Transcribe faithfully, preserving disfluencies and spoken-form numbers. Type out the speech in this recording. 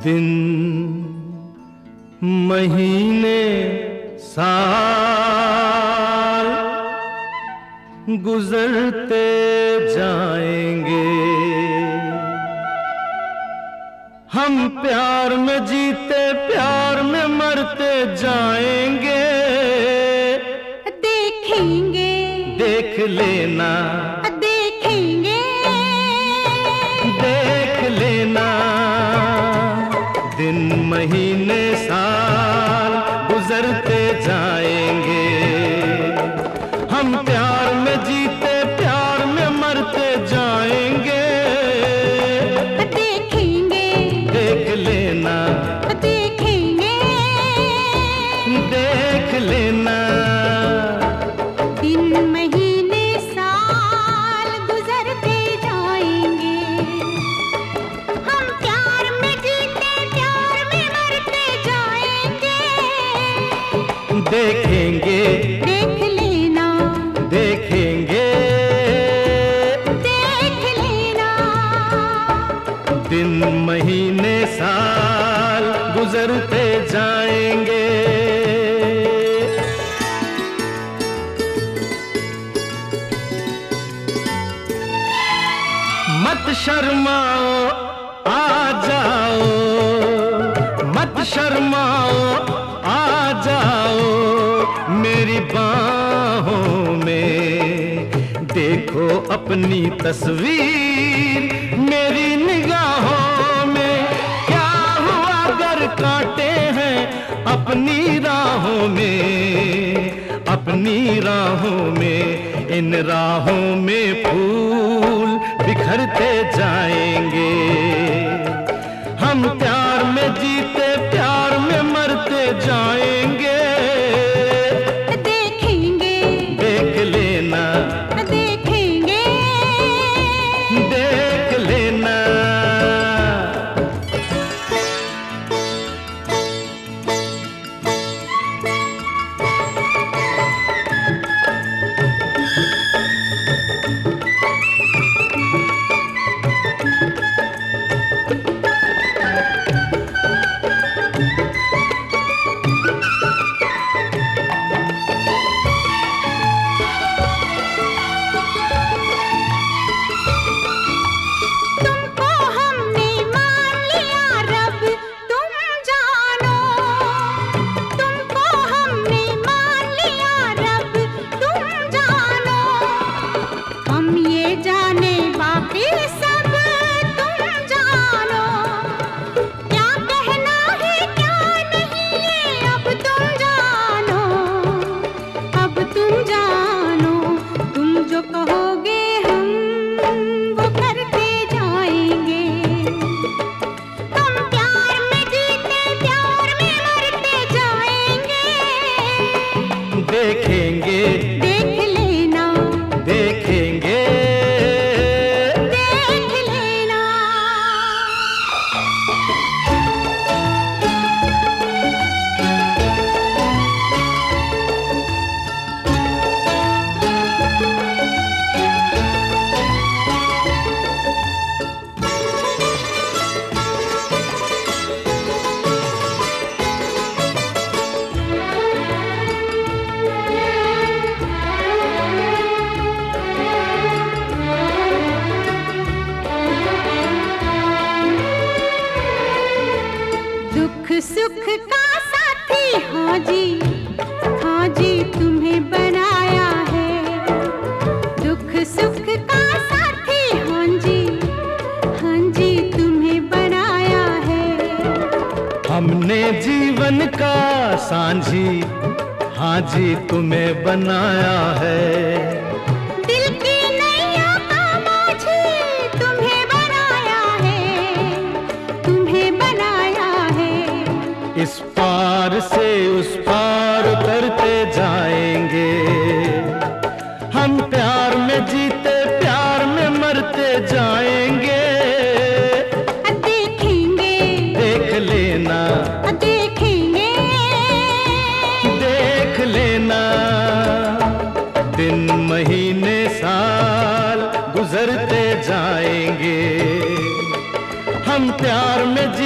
दिन महीने साल गुजरते जाएंगे, हम प्यार में जीते प्यार में मरते जाएंगे। देखेंगे देख लेना, देखेंगे देख लेना, दिन महीने साल गुजरते जाएंगे, हम प्यार में जीते प्यार में मरते जाएंगे। देखेंगे देख लेना, देखेंगे देख लेना, दिन महीने साल गुजरते जाएंगे, हम प्यार में जीते प्यार में मरते जाएंगे। देखेंगे देख लेना, देखेंगे देख लेना, दिन महीने साल गुजरते जाएंगे। मत शर्माओ आ जाओ, मत शर्माओ आ जाओ मेरी बाहों में, देखो अपनी तस्वीर मेरी निगाहों में। क्या हुआ अगर कांटे हैं अपनी राहों में, अपनी राहों में, इन राहों में फूल बिखरते जाएंगे, हम प्यार में जीते प्यार में मरते जाएंगे। देखेंगे देख लेना, देखेंगे देख लेना, तुमको हमने मान लिया रब तुम जानो, तुमको हमने मान लिया रब तुम जानो, हम ये जाने बाकी सब तुम जानो, क्या कहना है क्या नहीं ये अब तुम जानो, अब तुम जानो, तुम जो कहोगे हम वो करते जाएंगे, हम प्यार में जीते प्यार में मरते जाएंगे। देखेंगे देख लेना, देखेंगे देख लेना, दुख सुख का साथी हाँ जी, हाँ जी तुम्हें बनाया है, दुख सुख का साथी हाँ जी, हाँ जी तुम्हें बनाया है, हमने जीवन का सांझी हाँ जी तुम्हें बनाया है, दिल की नैया का माझी तुम्हें बनाया है, तुम्हें बनाया है। इस पार से उस पार उतरते जाएंगे, हम प्यार में जीते प्यार में मरते जाएंगे। देखेंगे देख लेना, देखेंगे देख लेना, दिन महीने साल गुजरते जाएंगे, हम प्यार में